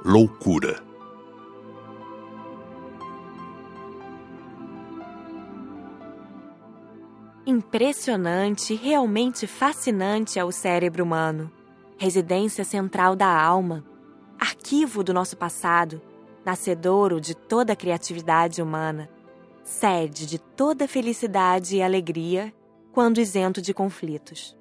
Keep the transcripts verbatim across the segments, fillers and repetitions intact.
loucura. Impressionante e realmente fascinante é o cérebro humano. Residência central da alma, arquivo do nosso passado, nascedouro de toda a criatividade humana, sede de toda felicidade e alegria, quando isento de conflitos.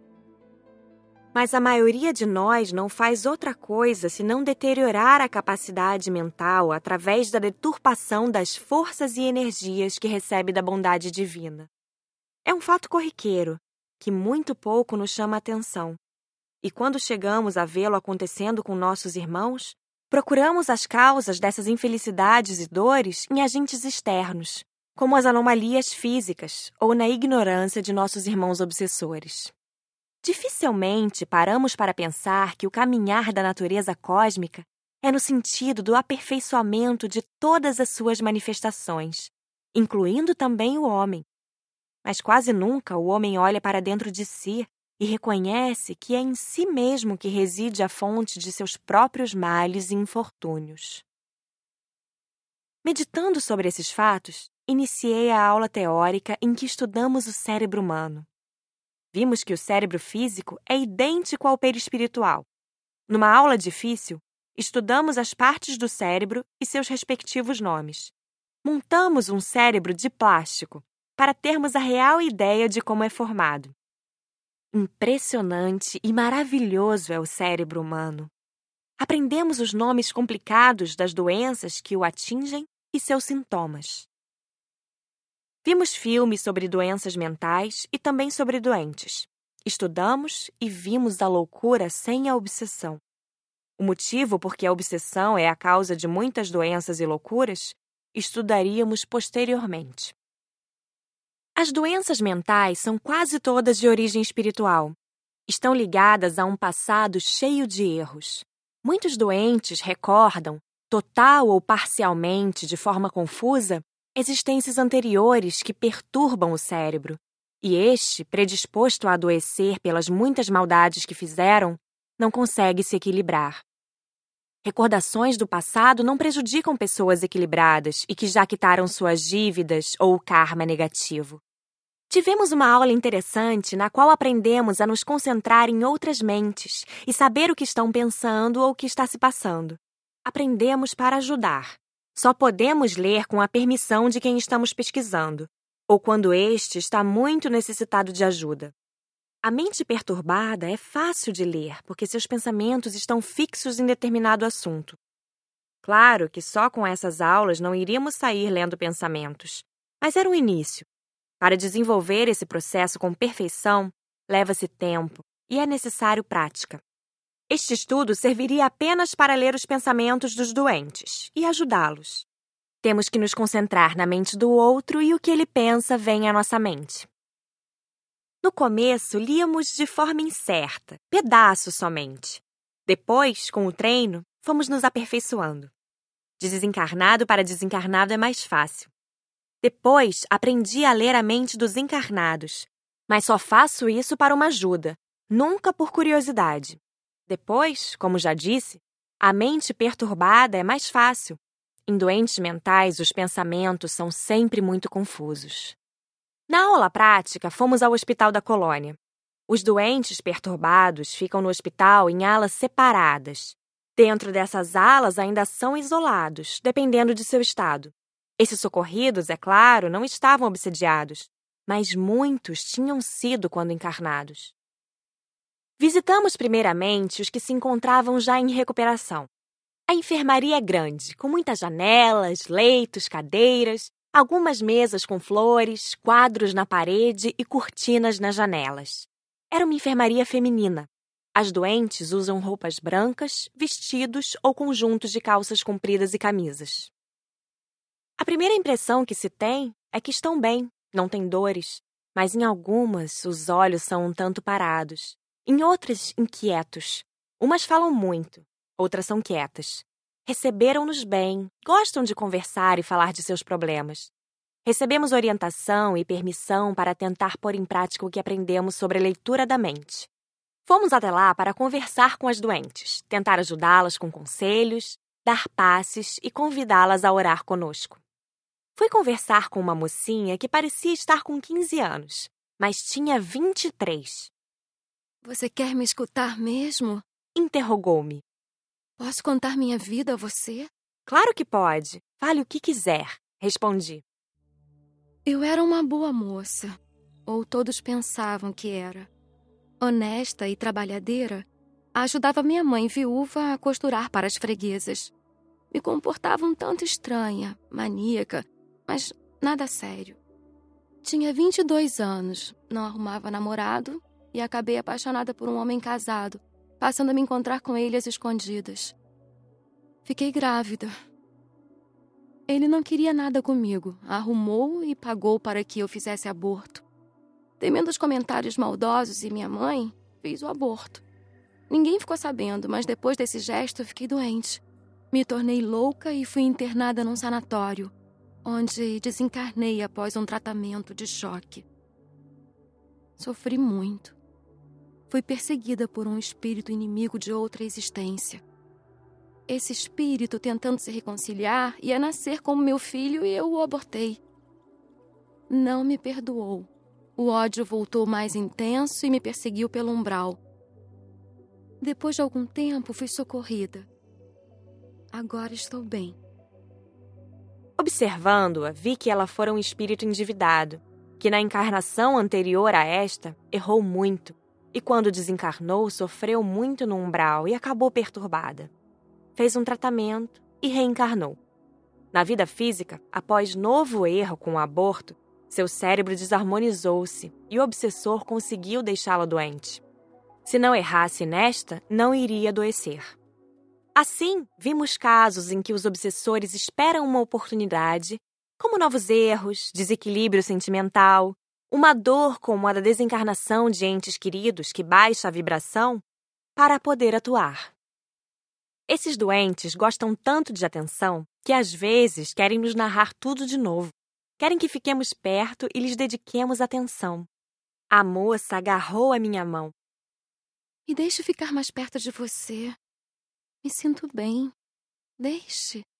Mas a maioria de nós não faz outra coisa senão deteriorar a capacidade mental através da deturpação das forças e energias que recebe da bondade divina. É um fato corriqueiro, que muito pouco nos chama a atenção. E quando chegamos a vê-lo acontecendo com nossos irmãos, procuramos as causas dessas infelicidades e dores em agentes externos, como as anomalias físicas ou na ignorância de nossos irmãos obsessores. Dificilmente paramos para pensar que o caminhar da natureza cósmica é no sentido do aperfeiçoamento de todas as suas manifestações, incluindo também o homem. Mas quase nunca o homem olha para dentro de si e reconhece que é em si mesmo que reside a fonte de seus próprios males e infortúnios. Meditando sobre esses fatos, iniciei a aula teórica em que estudamos o cérebro humano. Vimos que o cérebro físico é idêntico ao perispiritual. Numa aula difícil, estudamos as partes do cérebro e seus respectivos nomes. Montamos um cérebro de plástico, para termos a real ideia de como é formado. Impressionante e maravilhoso é o cérebro humano. Aprendemos os nomes complicados das doenças que o atingem e seus sintomas. Vimos filmes sobre doenças mentais e também sobre doentes. Estudamos e vimos a loucura sem a obsessão. O motivo por que a obsessão é a causa de muitas doenças e loucuras, estudaríamos posteriormente. As doenças mentais são quase todas de origem espiritual. Estão ligadas a um passado cheio de erros. Muitos doentes recordam, total ou parcialmente, de forma confusa, existências anteriores que perturbam o cérebro, e este, predisposto a adoecer pelas muitas maldades que fizeram, não consegue se equilibrar. Recordações do passado não prejudicam pessoas equilibradas e que já quitaram suas dívidas ou o karma negativo. Tivemos uma aula interessante na qual aprendemos a nos concentrar em outras mentes e saber o que estão pensando ou o que está se passando. Aprendemos para ajudar. Só podemos ler com a permissão de quem estamos pesquisando, ou quando este está muito necessitado de ajuda. A mente perturbada é fácil de ler, porque seus pensamentos estão fixos em determinado assunto. Claro que só com essas aulas não iríamos sair lendo pensamentos, mas era um início. Para desenvolver esse processo com perfeição, leva-se tempo e é necessário prática. Este estudo serviria apenas para ler os pensamentos dos doentes e ajudá-los. Temos que nos concentrar na mente do outro e o que ele pensa vem à nossa mente. No começo, líamos de forma incerta, pedaços somente. Depois, com o treino, fomos nos aperfeiçoando. De desencarnado para desencarnado é mais fácil. Depois, aprendi a ler a mente dos encarnados, mas só faço isso para uma ajuda, nunca por curiosidade. Depois, como já disse, a mente perturbada é mais fácil. Em doentes mentais, os pensamentos são sempre muito confusos. Na aula prática, fomos ao Hospital da Colônia. Os doentes perturbados ficam no hospital em alas separadas. Dentro dessas alas ainda são isolados, dependendo de seu estado. Esses socorridos, é claro, não estavam obsediados, mas muitos tinham sido quando encarnados. Visitamos primeiramente os que se encontravam já em recuperação. A enfermaria é grande, com muitas janelas, leitos, cadeiras, algumas mesas com flores, quadros na parede e cortinas nas janelas. Era uma enfermaria feminina. As doentes usam roupas brancas, vestidos ou conjuntos de calças compridas e camisas. A primeira impressão que se tem é que estão bem, não têm dores, mas em algumas os olhos são um tanto parados, em outras inquietos. Umas falam muito, outras são quietas. Receberam-nos bem, gostam de conversar e falar de seus problemas. Recebemos orientação e permissão para tentar pôr em prática o que aprendemos sobre a leitura da mente. Fomos até lá para conversar com as doentes, tentar ajudá-las com conselhos, dar passes e convidá-las a orar conosco. Fui conversar com uma mocinha que parecia estar com quinze anos, mas tinha vinte e três. Você quer me escutar mesmo? Interrogou-me. Posso contar minha vida a você? Claro que pode. Fale o que quiser, respondi. Eu era uma boa moça, ou todos pensavam que era. Honesta e trabalhadeira, ajudava minha mãe viúva a costurar para as freguesas. Me comportava um tanto estranha, maníaca, mas nada sério. Tinha vinte e dois anos, não arrumava namorado e acabei apaixonada por um homem casado, passando a me encontrar com ele às escondidas. Fiquei grávida. Ele não queria nada comigo, arrumou e pagou para que eu fizesse aborto. Temendo os comentários maldosos e minha mãe, fiz o aborto. Ninguém ficou sabendo, mas depois desse gesto fiquei doente. Me tornei louca e fui internada num sanatório, onde desencarnei após um tratamento de choque. Sofri muito. Fui perseguida por um espírito inimigo de outra existência. Esse espírito, tentando se reconciliar, ia nascer como meu filho e eu o abortei. Não me perdoou. O ódio voltou mais intenso e me perseguiu pelo umbral. Depois de algum tempo, fui socorrida. Agora estou bem. Observando-a, vi que ela fora um espírito endividado, que na encarnação anterior a esta, errou muito, e quando desencarnou, sofreu muito no umbral e acabou perturbada. Fez um tratamento e reencarnou. Na vida física, após novo erro com o aborto, seu cérebro desarmonizou-se e o obsessor conseguiu deixá-la doente. Se não errasse nesta, não iria adoecer. Assim, vimos casos em que os obsessores esperam uma oportunidade, como novos erros, desequilíbrio sentimental, uma dor como a da desencarnação de entes queridos que baixa a vibração, para poder atuar. Esses doentes gostam tanto de atenção que às vezes querem nos narrar tudo de novo. Querem que fiquemos perto e lhes dediquemos atenção. A moça agarrou a minha mão. Me deixe ficar mais perto de você. Me sinto bem. Deixe.